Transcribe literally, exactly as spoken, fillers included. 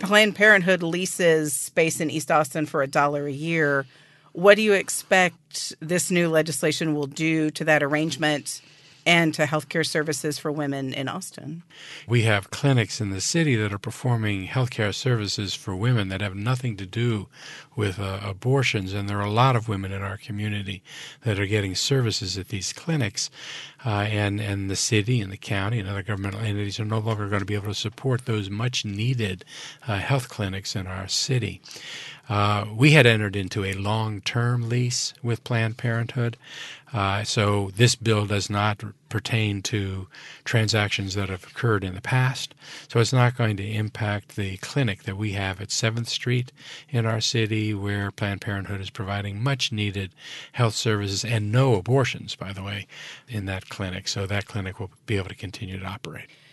Planned Parenthood leases space in East Austin for a dollar a year. What do you expect this new legislation will do to that arrangement and to healthcare services for women in Austin? We have clinics in the city that are performing healthcare services for women that have nothing to do with uh, abortions, and there are a lot of women in our community that are getting services at these clinics, uh, and, and the city and the county and other governmental entities are no longer going to be able to support those much-needed uh, health clinics in our city. Uh, we had entered into a long-term lease with Planned Parenthood, uh, so this bill does not pertain to transactions that have occurred in the past. So it's not going to impact the clinic that we have at seventh Street in our city, where Planned Parenthood is providing much-needed health services and no abortions, by the way, in that clinic. So that clinic will be able to continue to operate.